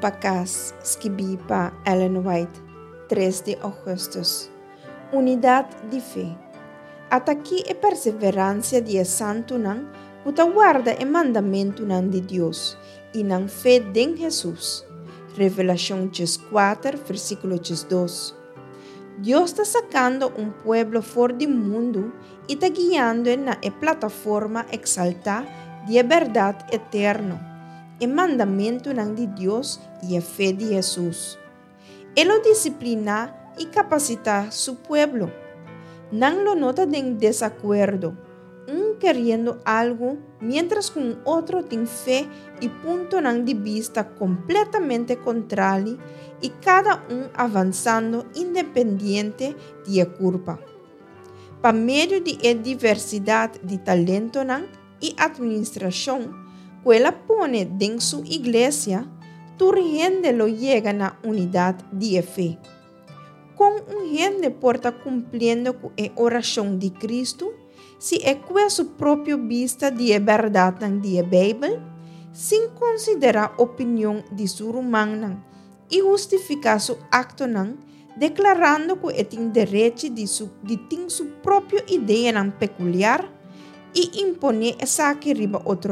Pacas, escrevi para Ellen White, 3 de agosto. Unidad de fe. Hasta aqui é perseverança de santo nan, que guarda o mandamento nan de Deus e nan fé em Jesus. Revelação 4, versículo 2. Deus está sacando pueblo fora do mundo e está guiando na plataforma exaltada de verdade eterna, o mandamento de Deus e a fé de Jesus. Ele disciplina e capacita su pueblo. Não lo nota em desacuerdo, querendo algo, mientras que outro tem fé e ponto de vista completamente contrário e cada avançando independente de culpa. Por meio de diversidade de talento e administração que ela põe em sua igreja, toda gente lo llega na unidade de fé. Com gente porta cumprindo com a oração de Cristo, se é com a sua própria vista de verdade de Bíblia, sem considerar a opinião de ser humano e justificar seu acto, declarando que tem direito de ter sua própria ideia peculiar e impor essa que riba outro.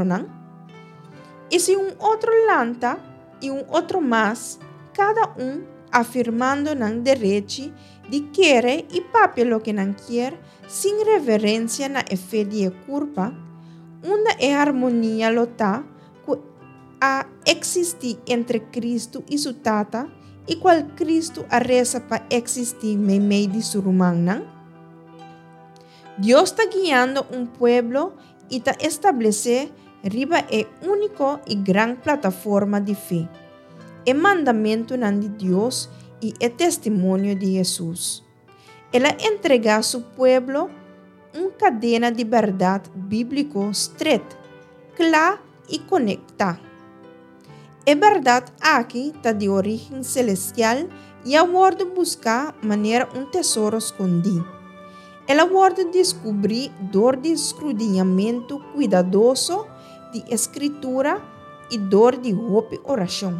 E se outro lanta e outro mais, cada afirmando direito de querer e papel que não quer, sem reverência na fé de culpa, onde é harmonia lota que existe entre Cristo e su tata, e qual Cristo reza para existir no meio de su humano. Deus está guiando pueblo e está estabelecendo riba único e grande plataforma de fé. O mandamento de Deus e o testemunho de Jesus. Ela entrega a seu pueblo cadena de verdade bíblico estreita, clara e conectada. A verdade aqui está de origem celestial e aguarda buscar maneira tesouro escondido. Ela aguarda descobrir dor de escudriñamento cuidadoso de escritura e dor de hope oração.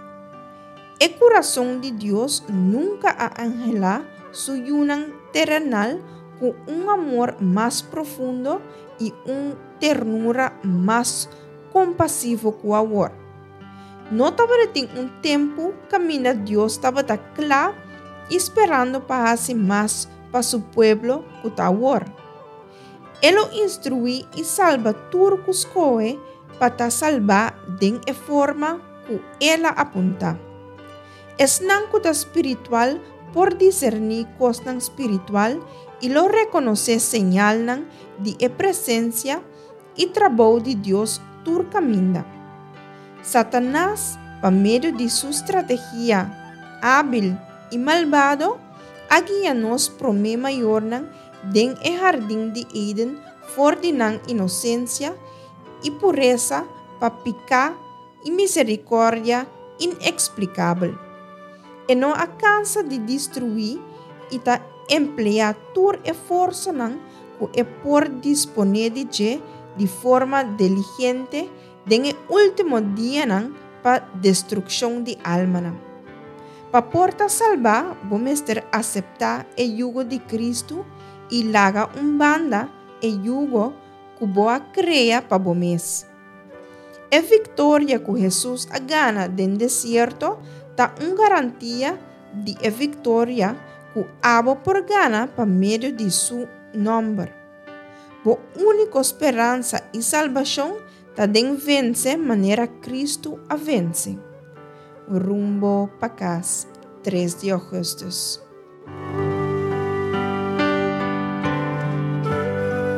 O coração de Deus nunca angela su união terrenal com amor mais profundo e ternura mais compassivo que o amor. Não estava tem tempo caminho Deus estava claro esperando para fazer mais para su pueblo que o amor. Ele instrui e salva turcos coe para salvar de forma que ela apunta. Es nancuta espiritual por discernir cosas espiritual y lo reconoce señal de presencia y trabajo de Dios tur caminda. Satanás, por medio de su estrategia hábil y malvado, guía-nos prome mayor den el jardín de Eden for de inocencia y pureza para picar y misericordia inexplicable. E não alcança de destruir e está empregar todo esforço que é por disponer de forma diligente no último dia para destruição de alma. Para porta salvar, vamos ter aceitar o jugo de Cristo e laga banda o jugo que boa crea para vos. A vitória que Jesus gana no deserto está garantia de vitória que abo por gana por meio de su nome. A única esperança e salvação está em vencer maneira Cristo a vence. Rumbo Pacas, 3 de agosto.